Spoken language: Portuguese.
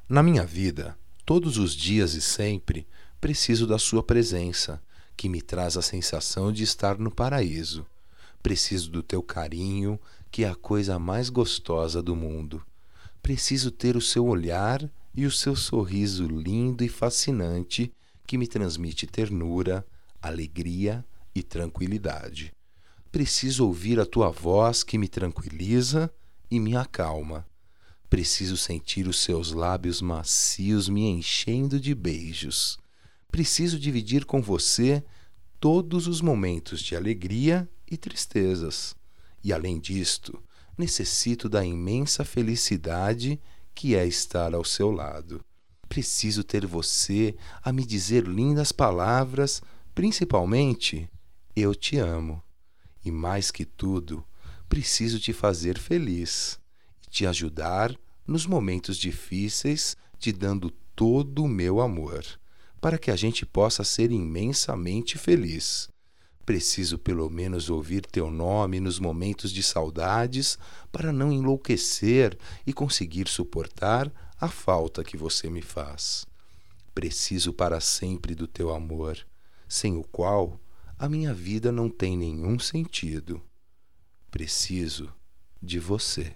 Na minha vida, todos os dias e sempre, preciso da sua presença, que me traz a sensação de estar no paraíso. Preciso do teu carinho, que é a coisa mais gostosa do mundo. Preciso ter o seu olhar e o seu sorriso lindo e fascinante, que me transmite ternura, alegria e tranquilidade. Preciso ouvir a tua voz que me tranquiliza e me acalma. Preciso sentir os seus lábios macios me enchendo de beijos. Preciso dividir com você todos os momentos de alegria e tristezas. E além disto, necessito da imensa felicidade que é estar ao seu lado. Preciso ter você a me dizer lindas palavras, principalmente, eu te amo. E mais que tudo, preciso te fazer feliz e te ajudar nos momentos difíceis, te dando todo o meu amor, para que a gente possa ser imensamente feliz. Preciso pelo menos ouvir teu nome nos momentos de saudades para não enlouquecer e conseguir suportar a falta que você me faz. Preciso para sempre do teu amor, sem o qual a minha vida não tem nenhum sentido. Preciso de você.